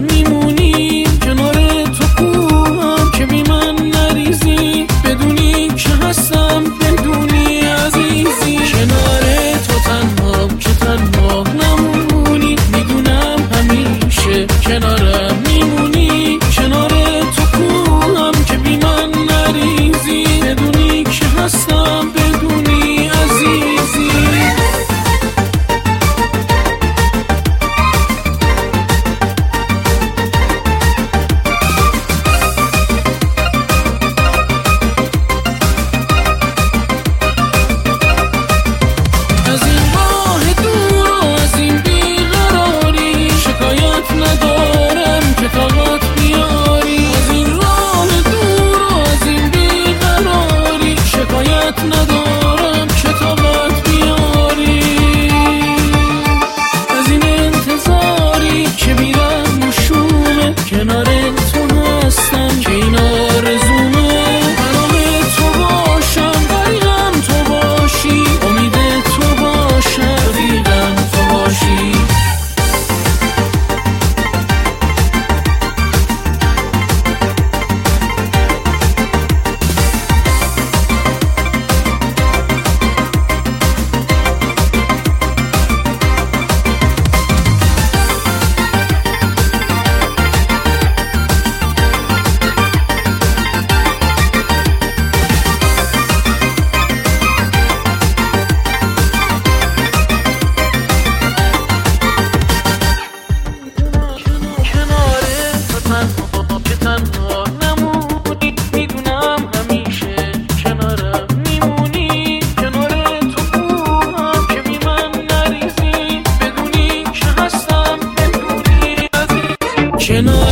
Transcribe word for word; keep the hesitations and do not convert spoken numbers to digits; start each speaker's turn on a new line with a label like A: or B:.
A: میمونی کنار تو کوهم که بی من نریزی بدونی که هستم بدونی عزیزی کنار تو تنها که تنها نمونی میدونم همیشه کنارم میمونی کنار تو کوهم که بی من نریزی بدونی که هستم بدونی عزیزی ندارم که طاقت بیاری از این انتظاری که میرم نشونه کنار تو هستم که این آرزومه برای تو باشم دقیقم تو باشی امید تو باشم دقیقم تو باشی تنها نمونی میدونم همیشه کنارم میمونی کنار تو کوهم که بی من نریزی بدونی که هستم بدونی عزیزی کنار